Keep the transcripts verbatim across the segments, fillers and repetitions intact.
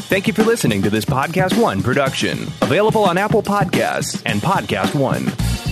Thank you for listening to this Podcast One production, available on Apple Podcasts and Podcast One.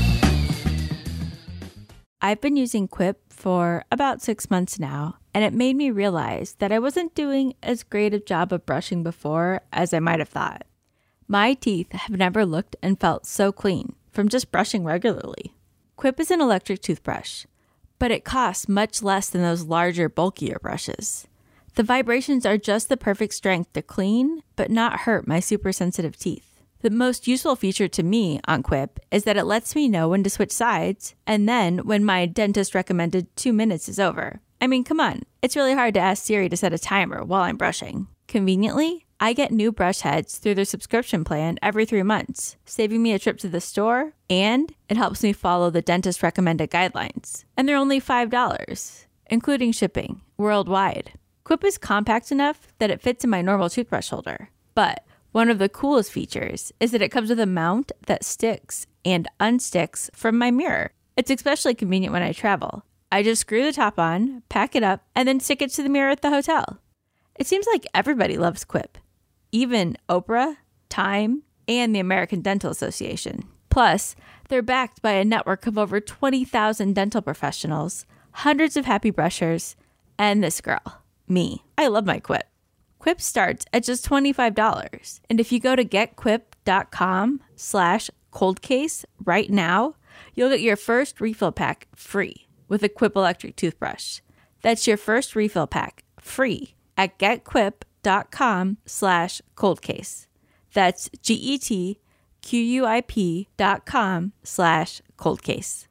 I've been using Quip for about six months now, and it made me realize that I wasn't doing as great a job of brushing before as I might have thought. My teeth have never looked and felt so clean from just brushing regularly. Quip is an electric toothbrush, but it costs much less than those larger, bulkier brushes. The vibrations are just the perfect strength to clean, but not hurt my super sensitive teeth. The most useful feature to me on Quip is that it lets me know when to switch sides, and then when my dentist recommended two minutes is over. I mean, come on, it's really hard to ask Siri to set a timer while I'm brushing. Conveniently, I get new brush heads through their subscription plan every three months, saving me a trip to the store, and it helps me follow the dentist recommended guidelines. And they're only five dollars, including shipping, worldwide. Quip is compact enough that it fits in my normal toothbrush holder, but one of the coolest features is that it comes with a mount that sticks and unsticks from my mirror. It's especially convenient when I travel. I just screw the top on, pack it up, and then stick it to the mirror at the hotel. It seems like everybody loves Quip, even Oprah, Time, and the American Dental Association. Plus, they're backed by a network of over twenty thousand dental professionals, hundreds of happy brushers, and this girl, me. I love my Quip. Quip starts at just twenty-five dollars. And if you go to getquip.com slash coldcase right now, you'll get your first refill pack free with a Quip electric toothbrush. That's your first refill pack free at getquip.com slash coldcase. That's G-E-T-Q-U-I-P dot com slash coldcase.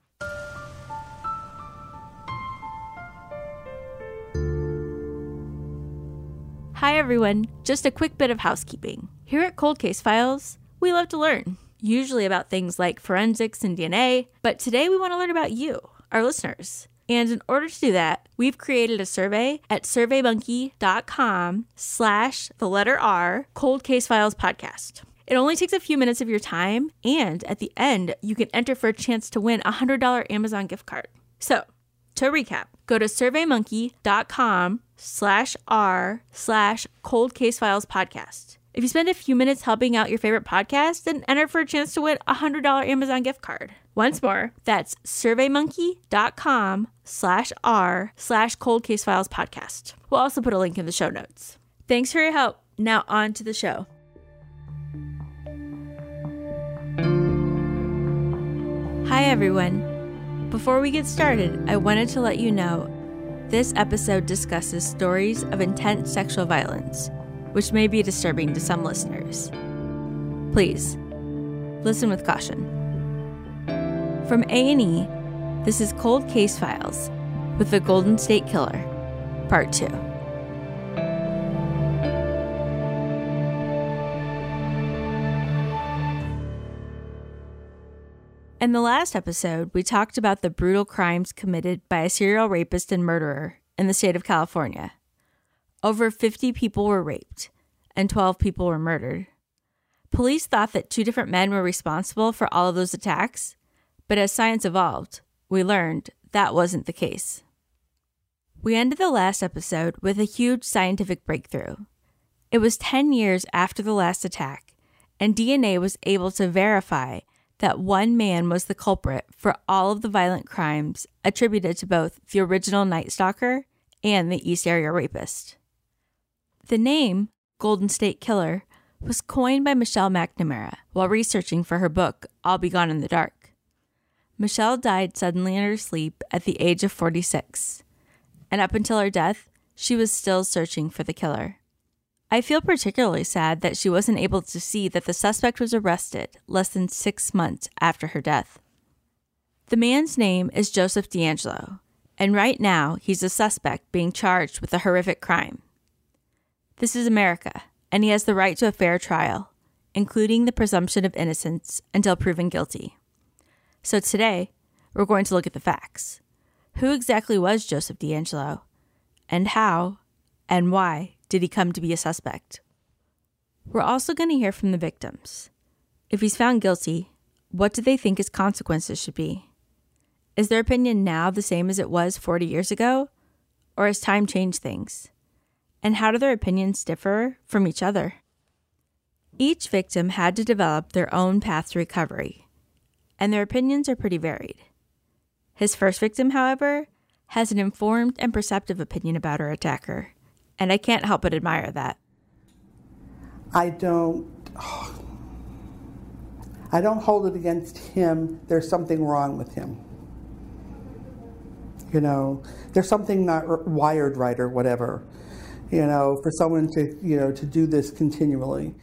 Hi everyone, just a quick bit of housekeeping. Here at Cold Case Files, we love to learn, usually about things like forensics and D N A, but today we want to learn about you, our listeners. And in order to do that, we've created a survey at surveymonkey.com slash the letter R, Cold Case Files podcast. It only takes a few minutes of your time, and at the end, you can enter for a chance to win a one hundred dollars Amazon gift card. So, to recap, go to surveymonkey.com slash R slash Cold Case Files podcast. If you spend a few minutes helping out your favorite podcast, then enter for a chance to win a one hundred dollars Amazon gift card. Once more, that's surveymonkey.com slash R slash Cold Case Files podcast. We'll also put a link in the show notes. Thanks for your help. Now on to the show. Hi everyone. Before we get started, I wanted to let you know this episode discusses stories of intense sexual violence, which may be disturbing to some listeners. Please, listen with caution. From A and E, this is Cold Case Files with the Golden State Killer, Part two. In the last episode, we talked about the brutal crimes committed by a serial rapist and murderer in the state of California. Over fifty people were raped, and twelve people were murdered. Police thought that two different men were responsible for all of those attacks, but as science evolved, we learned that wasn't the case. We ended the last episode with a huge scientific breakthrough. It was ten years after the last attack, and D N A was able to verify that one man was the culprit for all of the violent crimes attributed to both the original Night Stalker and the East Area Rapist. The name, Golden State Killer, was coined by Michelle McNamara while researching for her book, I'll Be Gone in the Dark. Michelle died suddenly in her sleep at the age of forty-six, and up until her death, she was still searching for the killer. I feel particularly sad that she wasn't able to see that the suspect was arrested less than six months after her death. The man's name is Joseph DeAngelo, and right now he's a suspect being charged with a horrific crime. This is America, and he has the right to a fair trial, including the presumption of innocence until proven guilty. So today, we're going to look at the facts. Who exactly was Joseph DeAngelo? And how and why did he come to be a suspect? We're also going to hear from the victims. If he's found guilty, what do they think his consequences should be? Is their opinion now the same as it was forty years ago? Or has time changed things? And how do their opinions differ from each other? Each victim had to develop their own path to recovery, and their opinions are pretty varied. His first victim, however, has an informed and perceptive opinion about her attacker, and I can't help but admire that. I don't, I don't hold it against him. There's something wrong with him. You know, there's something not wired right or whatever, you know, for someone to, you know, to do this continually.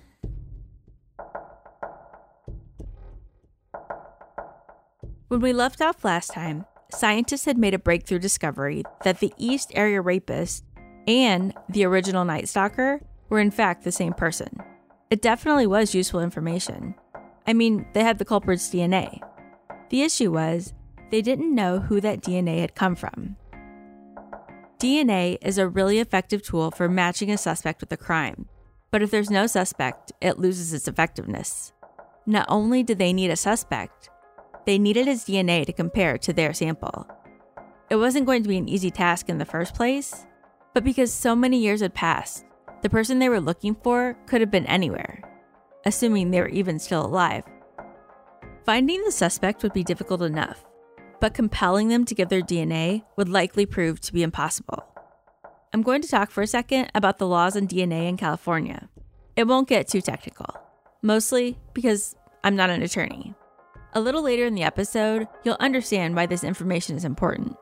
When we left off last time, scientists had made a breakthrough discovery that the East Area Rapist and the original Night Stalker were in fact the same person. It definitely was useful information. I mean, they had the culprit's D N A. The issue was, they didn't know who that D N A had come from. D N A is a really effective tool for matching a suspect with a crime, but if there's no suspect, it loses its effectiveness. Not only did they need a suspect, they needed his D N A to compare to their sample. It wasn't going to be an easy task in the first place, but because so many years had passed, the person they were looking for could have been anywhere, assuming they were even still alive. Finding the suspect would be difficult enough, but compelling them to give their D N A would likely prove to be impossible. I'm going to talk for a second about the laws on D N A in California. It won't get too technical, mostly because I'm not an attorney. A little later in the episode, you'll understand why this information is important.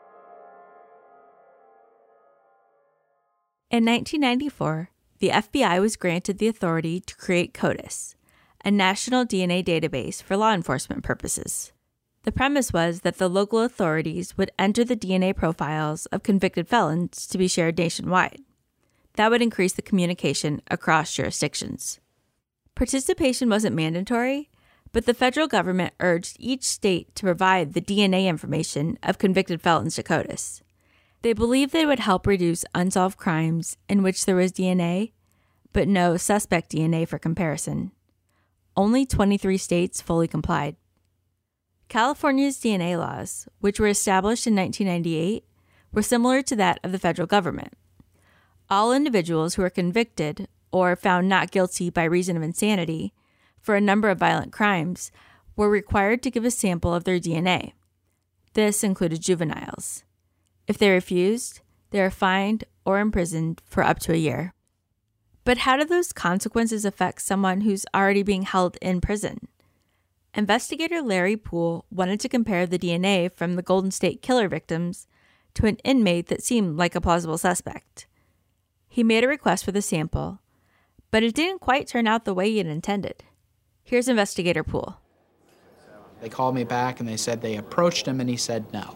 In nineteen ninety-four, the F B I was granted the authority to create CODIS, a national D N A database for law enforcement purposes. The premise was that the local authorities would enter the D N A profiles of convicted felons to be shared nationwide. That would increase the communication across jurisdictions. Participation wasn't mandatory, but the federal government urged each state to provide the D N A information of convicted felons to CODIS. They believed that it would help reduce unsolved crimes in which there was D N A, but no suspect D N A for comparison. Only twenty-three states fully complied. California's D N A laws, which were established in nineteen ninety-eight, were similar to that of the federal government. All individuals who were convicted or found not guilty by reason of insanity for a number of violent crimes were required to give a sample of their D N A. This included juveniles. If they refused, they were fined or imprisoned for up to a year. But how do those consequences affect someone who's already being held in prison? Investigator Larry Poole wanted to compare the D N A from the Golden State Killer victims to an inmate that seemed like a plausible suspect. He made a request for the sample, but it didn't quite turn out the way he had intended. Here's Investigator Poole. They called me back and they said they approached him and he said no.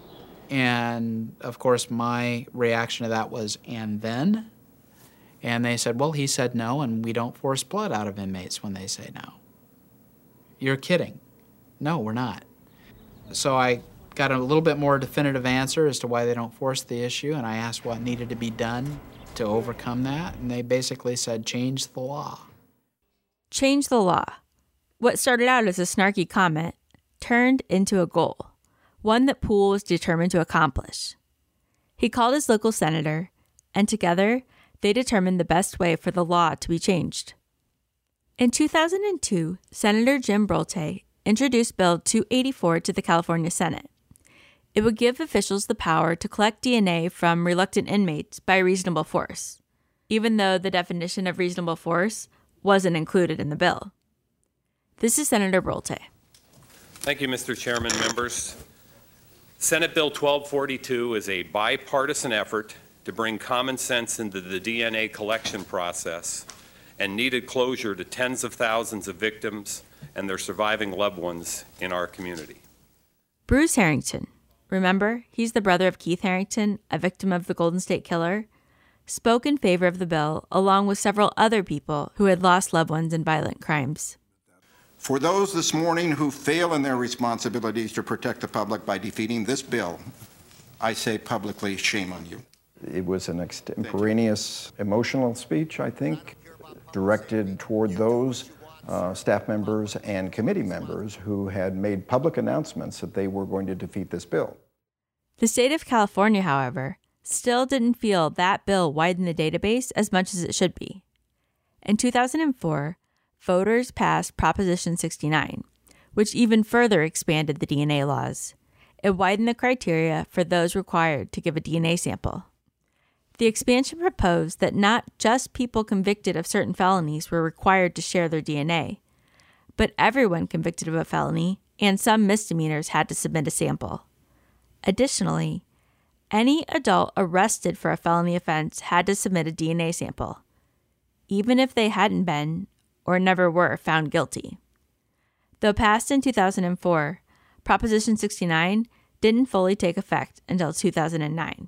And of course my reaction to that was, and then? And they said, well, he said no and we don't force blood out of inmates when they say no. You're kidding. No, we're not. So I got a little bit more definitive answer as to why they don't force the issue, and I asked what needed to be done to overcome that, and they basically said change the law. Change the law. What started out as a snarky comment turned into a goal, one that Poole was determined to accomplish. He called his local senator, and together they determined the best way for the law to be changed. In two thousand two, Senator Jim Brolte introduced Bill two eighty-four to the California Senate. It would give officials the power to collect D N A from reluctant inmates by reasonable force, even though the definition of reasonable force wasn't included in the bill. This is Senator Brolte. Thank you, Mister Chairman, members. Senate Bill twelve forty-two is a bipartisan effort to bring common sense into the D N A collection process and needed closure to tens of thousands of victims and their surviving loved ones in our community. Bruce Harrington, remember, he's the brother of Keith Harrington, a victim of the Golden State Killer, spoke in favor of the bill along with several other people who had lost loved ones in violent crimes. For those this morning who fail in their responsibilities to protect the public by defeating this bill, I say publicly, shame on you. It was an extemporaneous, emotional speech, I think, directed toward those uh, staff members and committee members who had made public announcements that they were going to defeat this bill. The state of California, however, still didn't feel that bill widened the database as much as it should be. In two thousand four, voters passed Proposition sixty-nine, which even further expanded the D N A laws. It widened the criteria for those required to give a D N A sample. The expansion proposed that not just people convicted of certain felonies were required to share their D N A, but everyone convicted of a felony and some misdemeanors had to submit a sample. Additionally, any adult arrested for a felony offense had to submit a D N A sample, even if they hadn't been or never were found guilty. Though passed in two thousand four, Proposition sixty-nine didn't fully take effect until two thousand nine.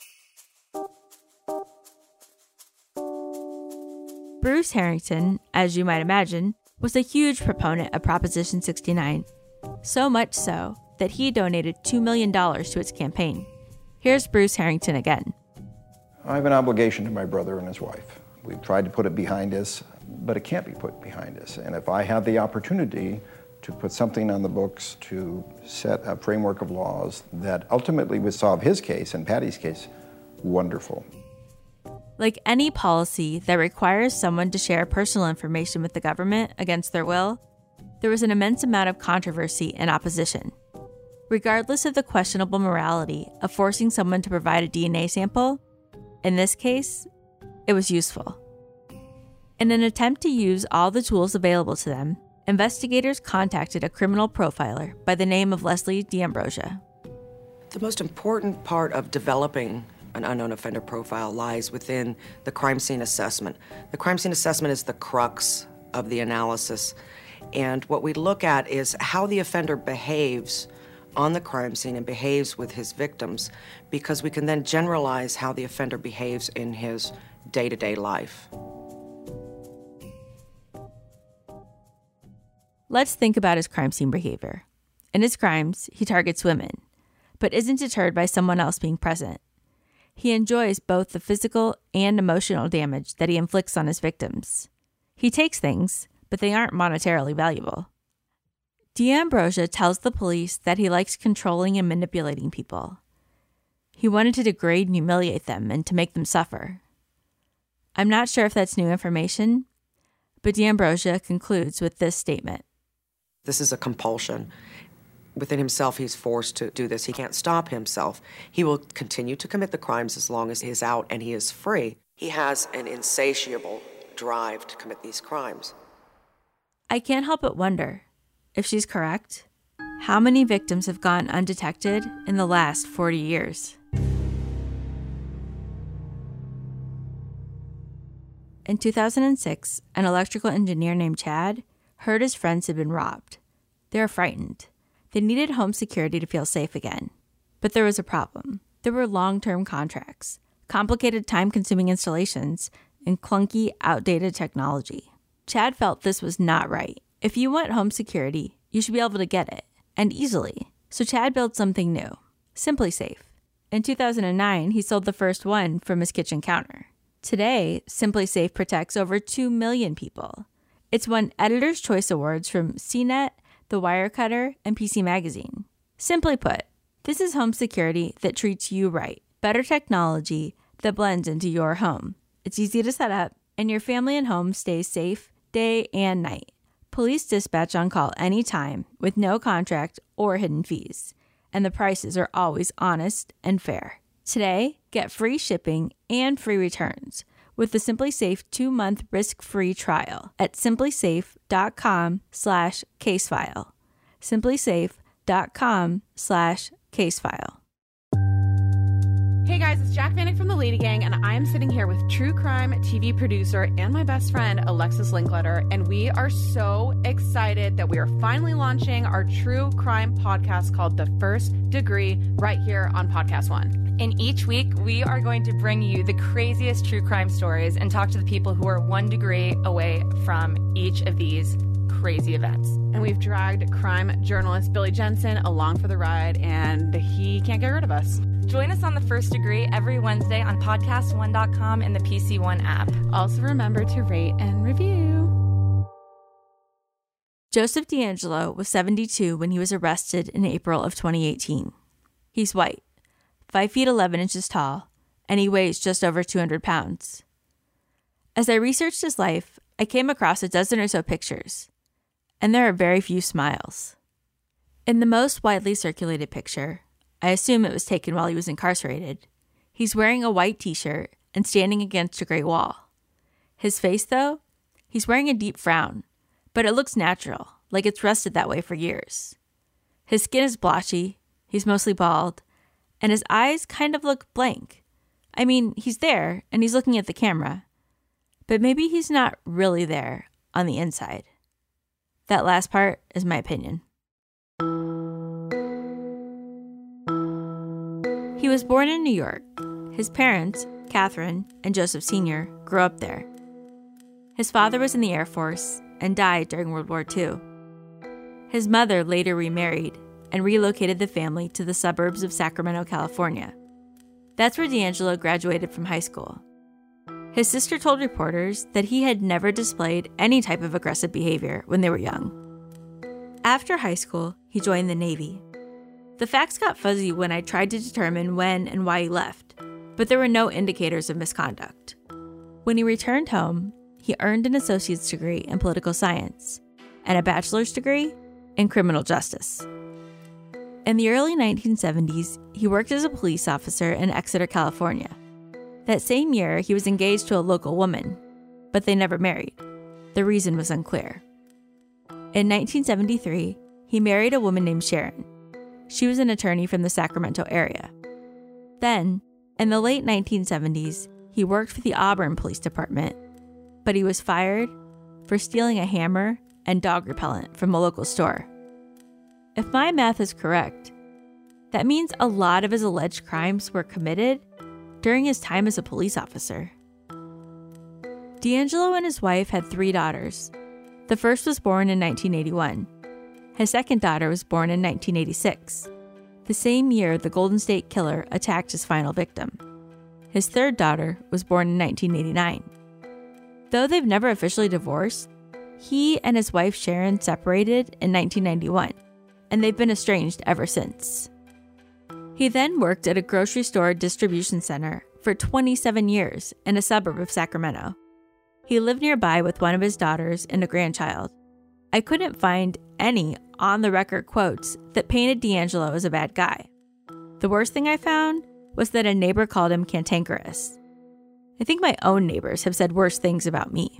Bruce Harrington, as you might imagine, was a huge proponent of Proposition sixty-nine, so much so that he donated two million dollars to its campaign. Here's Bruce Harrington again. I have an obligation to my brother and his wife. We've tried to put it behind us, but it can't be put behind us. And if I have the opportunity to put something on the books to set a framework of laws that ultimately would solve his case and Patty's case, wonderful. Like any policy that requires someone to share personal information with the government against their will, there was an immense amount of controversy and opposition. Regardless of the questionable morality of forcing someone to provide a D N A sample, in this case, it was useful. In an attempt to use all the tools available to them, investigators contacted a criminal profiler by the name of Leslie D'Ambrosia. The most important part of developing an unknown offender profile lies within the crime scene assessment. The crime scene assessment is the crux of the analysis. And what we look at is how the offender behaves on the crime scene and behaves with his victims, because we can then generalize how the offender behaves in his day-to-day life. Let's think about his crime scene behavior. In his crimes, he targets women, but isn't deterred by someone else being present. He enjoys both the physical and emotional damage that he inflicts on his victims. He takes things, but they aren't monetarily valuable. D'Ambrosia tells the police that he likes controlling and manipulating people. He wanted to degrade and humiliate them and to make them suffer. I'm not sure if that's new information, but D'Ambrosia concludes with this statement. This is a compulsion. Within himself, he's forced to do this. He can't stop himself. He will continue to commit the crimes as long as he is out and he is free. He has an insatiable drive to commit these crimes. I can't help but wonder, if she's correct, how many victims have gone undetected in the last forty years? In two thousand six, an electrical engineer named Chad heard his friends had been robbed. They were frightened. They needed home security to feel safe again. But there was a problem. There were long-term contracts, complicated time-consuming installations, and clunky, outdated technology. Chad felt this was not right. If you want home security, you should be able to get it, and easily. So Chad built something new, SimpliSafe. In two thousand nine, he sold the first one from his kitchen counter. Today, SimpliSafe protects over two million people. It's won Editor's Choice Awards from C net, The Wirecutter, and P C Magazine. Simply put, this is home security that treats you right. Better technology that blends into your home. It's easy to set up, and your family and home stays safe day and night. Police dispatch on call anytime with no contract or hidden fees. And the prices are always honest and fair. Today, get free shipping and free returns with the SimpliSafe two-month risk-free trial at simplysafe.com slash casefile. simplysafe.com slash casefile. Hey guys, it's Jac Vanek from The Lady Gang, and I am sitting here with true crime T V producer and my best friend, Alexis Linkletter, and we are so excited that we are finally launching our true crime podcast called The First Degree right here on Podcast One. And each week, we are going to bring you the craziest true crime stories and talk to the people who are one degree away from each of these crazy events. And we've dragged crime journalist Billy Jensen along for the ride, and he can't get rid of us. Join us on The First Degree every Wednesday on podcast one dot com and the P C One app. Also remember to rate and review. Joseph DeAngelo was seventy-two when he was arrested in April of twenty eighteen. He's white, five feet eleven inches tall, and he weighs just over two hundred pounds. As I researched his life, I came across a dozen or so pictures, and there are very few smiles. In the most widely circulated picture, I assume it was taken while he was incarcerated, he's wearing a white t-shirt and standing against a gray wall. His face, though, he's wearing a deep frown, but it looks natural, like it's rested that way for years. His skin is blotchy, he's mostly bald, and his eyes kind of look blank. I mean, he's there, and he's looking at the camera, but maybe he's not really there on the inside. That last part is my opinion. He was born in New York. His parents, Catherine and Joseph Senior, grew up there. His father was in the Air Force and died during World War Two. His mother later remarried and relocated the family to the suburbs of Sacramento, California. That's where DeAngelo graduated from high school. His sister told reporters that he had never displayed any type of aggressive behavior when they were young. After high school, he joined the Navy. The facts got fuzzy when I tried to determine when and why he left, but there were no indicators of misconduct. When he returned home, he earned an associate's degree in political science and a bachelor's degree in criminal justice. In the early nineteen seventies, he worked as a police officer in Exeter, California. That same year, he was engaged to a local woman, but they never married. The reason was unclear. In nineteen seventy-three, he married a woman named Sharon. She was an attorney from the Sacramento area. Then, in the late nineteen seventies, he worked for the Auburn Police Department, but he was fired for stealing a hammer and dog repellent from a local store. If my math is correct, that means a lot of his alleged crimes were committed during his time as a police officer. DeAngelo and his wife had three daughters. The first was born in nineteen eighty-one. His second daughter was born in nineteen eighty-six, the same year the Golden State Killer attacked his final victim. His third daughter was born in nineteen eighty-nine. Though they've never officially divorced, he and his wife Sharon separated in nineteen ninety-one, and they've been estranged ever since. He then worked at a grocery store distribution center for twenty-seven years in a suburb of Sacramento. He lived nearby with one of his daughters and a grandchild. I couldn't find any on-the-record quotes that painted DeAngelo as a bad guy. The worst thing I found was that a neighbor called him cantankerous. I think my own neighbors have said worse things about me.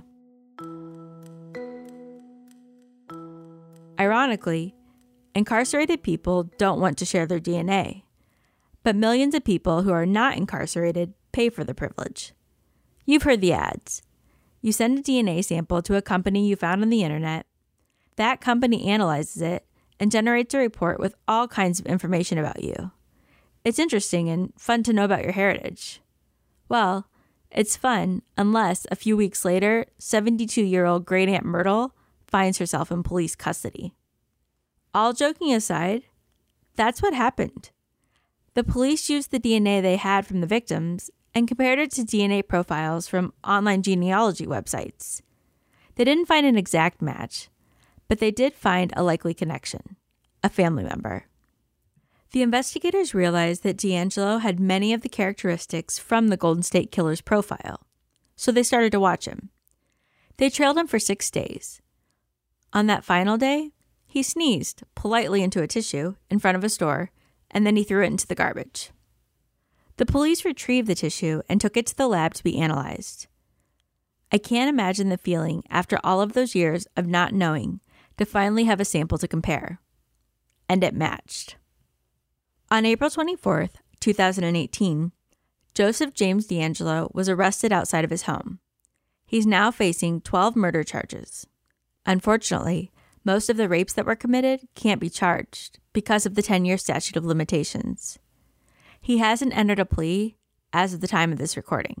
Ironically, incarcerated people don't want to share their D N A, but millions of people who are not incarcerated pay for the privilege. You've heard the ads. You send a D N A sample to a company you found on the internet. That company analyzes it and generates a report with all kinds of information about you. It's interesting and fun to know about your heritage. Well, it's fun unless a few weeks later, seventy-two-year-old Great Aunt Myrtle finds herself in police custody. All joking aside, that's what happened. The police used the D N A they had from the victims and compared it to D N A profiles from online genealogy websites. They didn't find an exact match, but they did find a likely connection, a family member. The investigators realized that DeAngelo had many of the characteristics from the Golden State Killer's profile, so they started to watch him. They trailed him for six days. On that final day, he sneezed politely into a tissue in front of a store, and then he threw it into the garbage. The police retrieved the tissue and took it to the lab to be analyzed. I can't imagine the feeling after all of those years of not knowing to finally have a sample to compare. And it matched. On April twenty-fourth, two thousand eighteen, Joseph James DeAngelo was arrested outside of his home. He's now facing twelve murder charges. Unfortunately, most of the rapes that were committed can't be charged because of the ten-year statute of limitations. He hasn't entered a plea as of the time of this recording.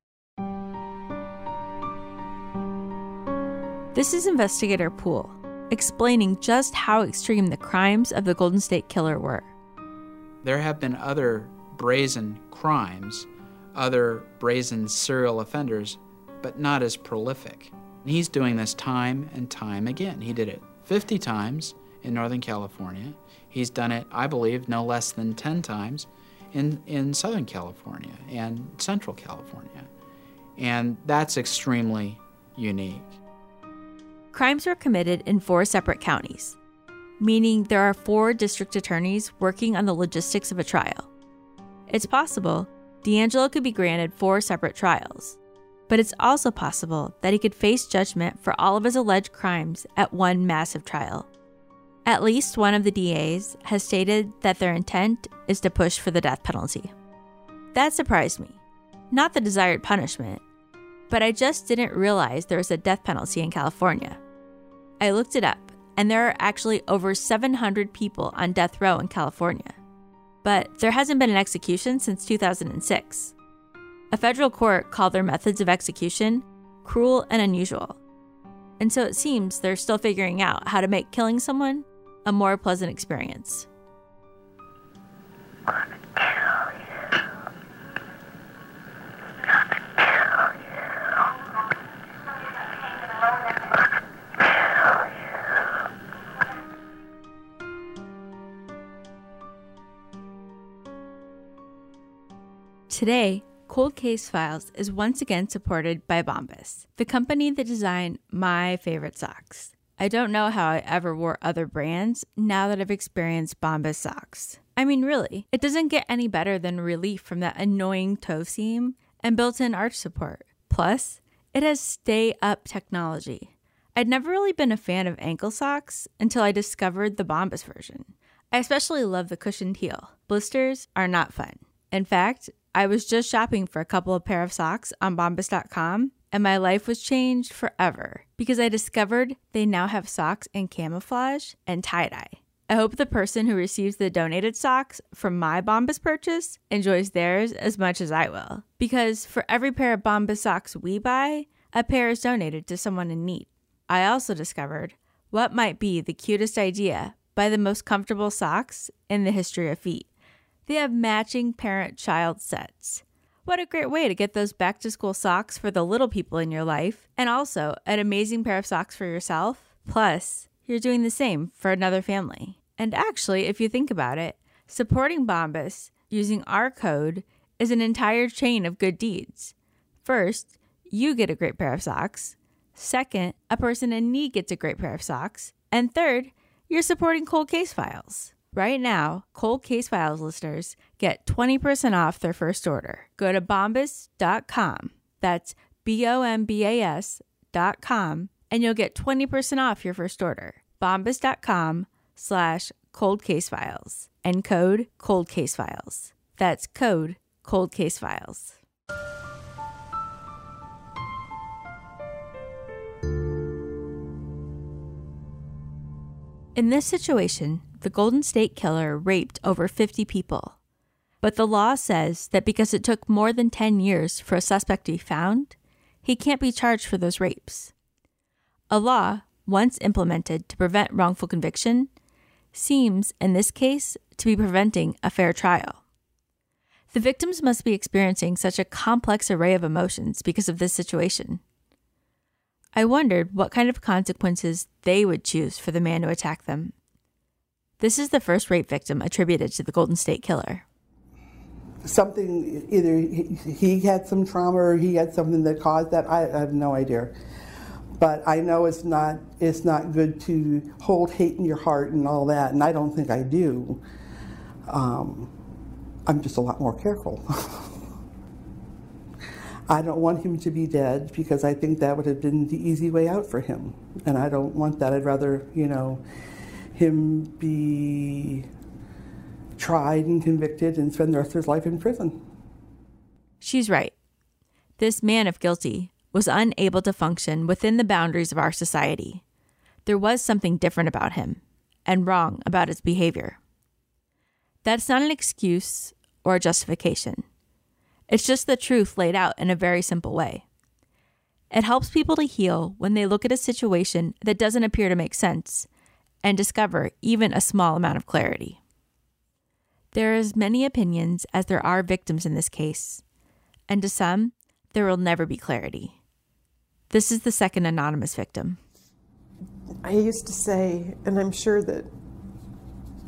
This is Investigator Poole, explaining just how extreme the crimes of the Golden State Killer were. There have been other brazen crimes, other brazen serial offenders, but not as prolific. And he's doing this time and time again. He did it fifty times in Northern California. He's done it, I believe, no less than ten times in, in Southern California and Central California. And that's extremely unique. crimes were committed in four separate counties, meaning there are four district attorneys working on the logistics of a trial. It's possible DeAngelo could be granted four separate trials, but it's also possible that he could face judgment for all of his alleged crimes at one massive trial. At least one of the D As has stated that their intent is to push for the death penalty. That surprised me. Not the desired punishment, but I just didn't realize there was a death penalty in California. I looked it up, and there are actually over seven hundred people on death row in California. But there hasn't been an execution since two thousand six. A federal court called their methods of execution cruel and unusual. And so it seems they're still figuring out how to make killing someone a more pleasant experience. Today, Cold Case Files is once again supported by Bombas, the company that designed my favorite socks. I don't know how I ever wore other brands now that I've experienced Bombas socks. I mean, really, it doesn't get any better than relief from that annoying toe seam and built-in arch support. Plus, it has stay-up technology. I'd never really been a fan of ankle socks until I discovered the Bombas version. I especially love the cushioned heel. Blisters are not fun. In fact, I was just shopping for a couple of pair of socks on Bombas dot com, and my life was changed forever because I discovered they now have socks in camouflage and tie-dye. I hope the person who receives the donated socks from my Bombas purchase enjoys theirs as much as I will, because for every pair of Bombas socks we buy, a pair is donated to someone in need. I also discovered what might be the cutest idea by the most comfortable socks in the history of feet. They have matching parent-child sets. What a great way to get those back-to-school socks for the little people in your life, and also an amazing pair of socks for yourself. Plus, you're doing the same for another family. And actually, if you think about it, supporting Bombas using our code is an entire chain of good deeds. First, you get a great pair of socks. Second, a person in need gets a great pair of socks. And third, you're supporting Cold Case Files. Right now, Cold Case Files listeners get twenty percent off their first order. Go to bombas dot com. That's B O M B A S dot com, and you'll get twenty percent off your first order. bombas dot com slash Cold Case Files and code Cold Case Files. That's code Cold Case Files. In this situation, the Golden State Killer raped over fifty people. But the law says that because it took more than ten years for a suspect to be found, he can't be charged for those rapes. A law, once implemented to prevent wrongful conviction, seems, in this case, to be preventing a fair trial. The victims must be experiencing such a complex array of emotions because of this situation. I wondered what kind of consequences they would choose for the man who attacked them. This is the first rape victim attributed to the Golden State Killer. Something, either he, he had some trauma or he had something that caused that. I, I have no idea. But I know it's not it's not good to hold hate in your heart and all that, and I don't think I do. Um, I'm just a lot more careful. I don't want him to be dead because I think that would have been the easy way out for him. And I don't want that. I'd rather, you know, him be tried and convicted and spend the rest of his life in prison. She's right. This man, if guilty, was unable to function within the boundaries of our society. There was something different about him and wrong about his behavior. That's not an excuse or a justification. It's just the truth laid out in a very simple way. It helps people to heal when they look at a situation that doesn't appear to make sense and discover even a small amount of clarity. There are as many opinions as there are victims in this case, and to some, there will never be clarity. This is the second anonymous victim. I used to say, and I'm sure that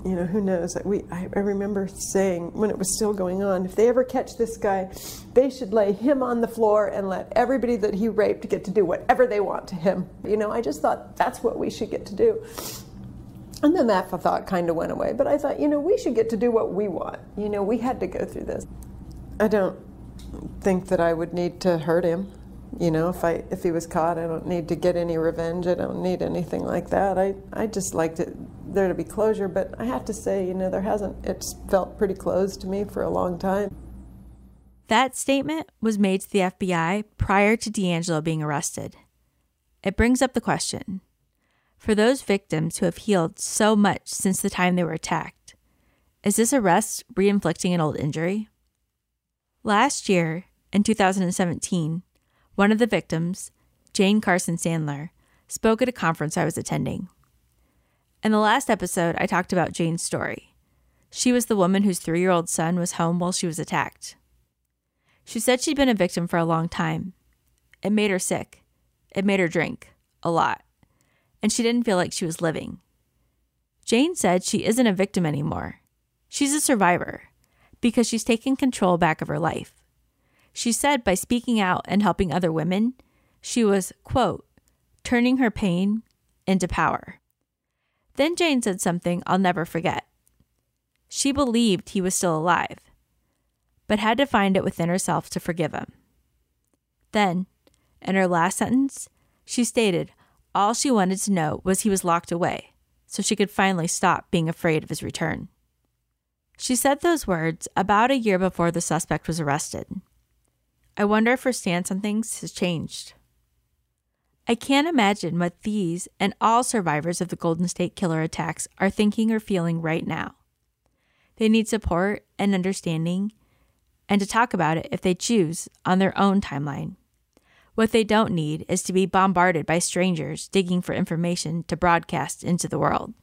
you know, who knows? We, I, I remember saying when it was still going on, if they ever catch this guy, they should lay him on the floor and let everybody that he raped get to do whatever they want to him. You know, I just thought that's what we should get to do. And then that thought kind of went away. But I thought, you know, we should get to do what we want. You know, we had to go through this. I don't think that I would need to hurt him. You know, if I if he was caught, I don't need to get any revenge. I don't need anything like that. I, I just liked it, there to be closure. But I have to say, you know, there hasn't, it's felt pretty closed to me for a long time. That statement was made to the F B I prior to DeAngelo being arrested. It brings up the question, for those victims who have healed so much since the time they were attacked, is this arrest re-inflicting an old injury? Last year, in two thousand seventeen, one of the victims, Jane Carson Sandler, spoke at a conference I was attending. In the last episode, I talked about Jane's story. She was the woman whose three-year-old son was home while she was attacked. She said she'd been a victim for a long time. It made her sick. It made her drink. A lot. And she didn't feel like she was living. Jane said she isn't a victim anymore. She's a survivor because she's taken control back of her life. She said by speaking out and helping other women, she was, quote, turning her pain into power. Then Jane said something I'll never forget. She believed he was still alive, but had to find it within herself to forgive him. Then, in her last sentence, she stated all she wanted to know was he was locked away, so she could finally stop being afraid of his return. She said those words about a year before the suspect was arrested. I wonder if her stance on things has changed. I can't imagine what these and all survivors of the Golden State Killer attacks are thinking or feeling right now. They need support and understanding, and to talk about it if they choose on their own timeline. What they don't need is to be bombarded by strangers digging for information to broadcast into the world.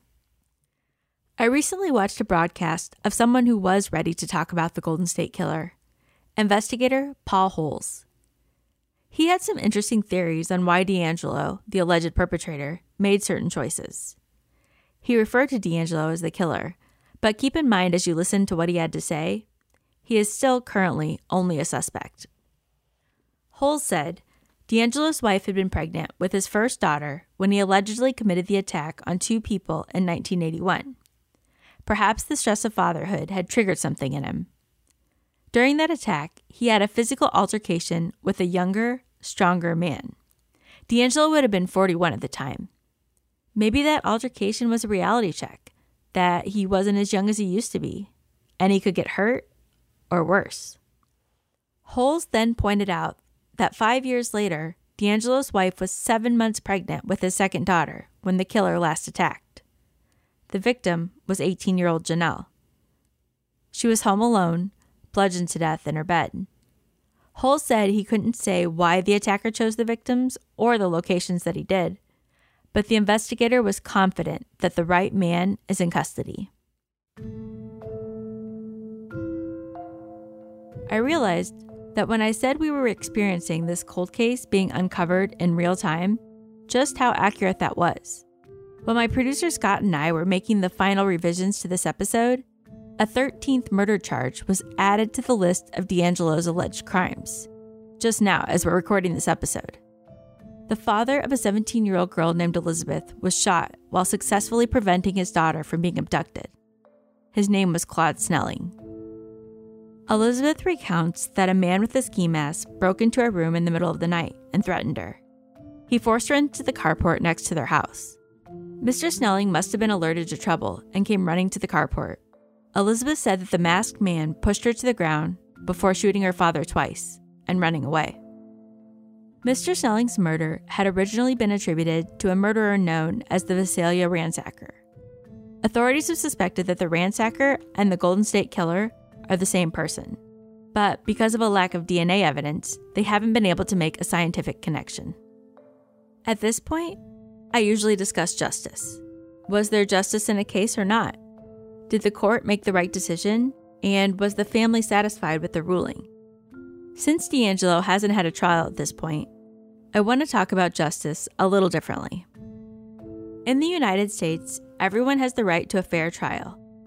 I recently watched a broadcast of someone who was ready to talk about the Golden State Killer. Investigator Paul Holes. He had some interesting theories on why DeAngelo, the alleged perpetrator, made certain choices. He referred to DeAngelo as the killer, but keep in mind as you listen to what he had to say, he is still currently only a suspect. Holes said DeAngelo's wife had been pregnant with his first daughter when he allegedly committed the attack on two people in nineteen eighty-one. Perhaps the stress of fatherhood had triggered something in him. During that attack, he had a physical altercation with a younger, stronger man. DeAngelo would have been forty-one at the time. Maybe that altercation was a reality check, that he wasn't as young as he used to be, and he could get hurt or worse. Holes then pointed out that five years later, DeAngelo's wife was seven months pregnant with his second daughter when the killer last attacked. The victim was eighteen-year-old Janelle. She was home alone, bludgeoned to death in her bed. Holes said he couldn't say why the attacker chose the victims or the locations that he did, but the investigator was confident that the right man is in custody. I realized that when I said we were experiencing this cold case being uncovered in real time, just how accurate that was. When my producer Scott and I were making the final revisions to this episode, a thirteenth murder charge was added to the list of DeAngelo's alleged crimes, just now as we're recording this episode. The father of a seventeen-year-old girl named Elizabeth was shot while successfully preventing his daughter from being abducted. His name was Claude Snelling. Elizabeth recounts that a man with a ski mask broke into her room in the middle of the night and threatened her. He forced her into the carport next to their house. Mister Snelling must have been alerted to trouble and came running to the carport. Elizabeth said that the masked man pushed her to the ground before shooting her father twice and running away. Mister Snelling's murder had originally been attributed to a murderer known as the Visalia Ransacker. Authorities have suspected that the ransacker and the Golden State Killer are the same person, but because of a lack of D N A evidence, they haven't been able to make a scientific connection. At this point, I usually discuss justice. Was there justice in a case or not? Did the court make the right decision? And was the family satisfied with the ruling? Since DeAngelo hasn't had a trial at this point, I want to talk about justice a little differently. In the United States, everyone has the right to a fair trial,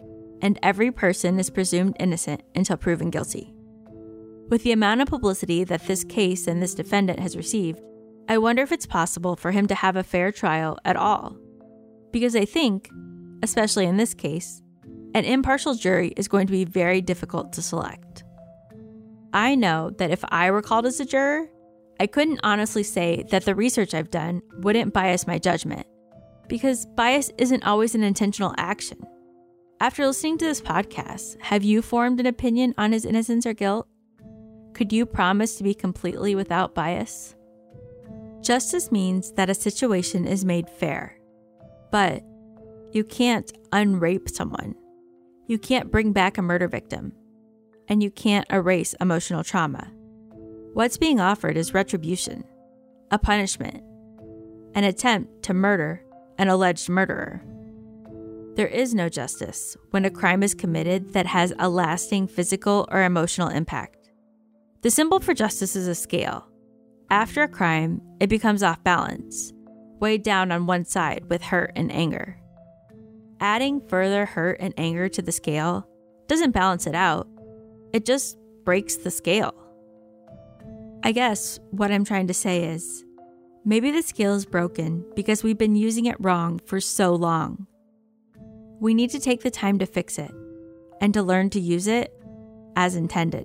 and every person is presumed innocent until proven guilty. With the amount of publicity that this case and this defendant has received, I wonder if it's possible for him to have a fair trial at all. Because I think, especially in this case, an impartial jury is going to be very difficult to select. I know that if I were called as a juror, I couldn't honestly say that the research I've done wouldn't bias my judgment, because bias isn't always an intentional action. After listening to this podcast, have you formed an opinion on his innocence or guilt? Could you promise to be completely without bias? Justice means that a situation is made fair, but you can't unrape someone. You can't bring back a murder victim, and you can't erase emotional trauma. What's being offered is retribution, a punishment, an attempt to murder an alleged murderer. There is no justice when a crime is committed that has a lasting physical or emotional impact. The symbol for justice is a scale. After a crime, it becomes off balance, weighed down on one side with hurt and anger. Adding further hurt and anger to the scale doesn't balance it out. It just breaks the scale. I guess what I'm trying to say is, maybe the scale is broken because we've been using it wrong for so long. We need to take the time to fix it and to learn to use it as intended.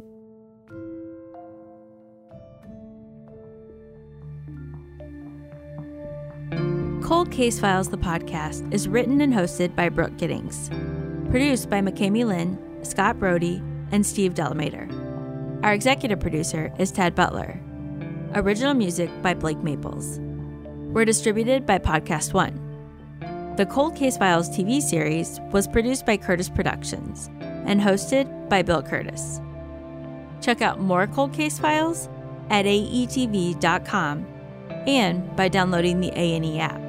Cold Case Files, the podcast, is written and hosted by Brooke Giddings. Produced by McKamey Lynn, Scott Brody, and Steve Delamater. Our executive producer is Ted Butler. Original music by Blake Maples. We're distributed by Podcast One. The Cold Case Files T V series was produced by Curtis Productions and hosted by Bill Curtis. Check out more Cold Case Files at A E T V dot com and by downloading the A and E app.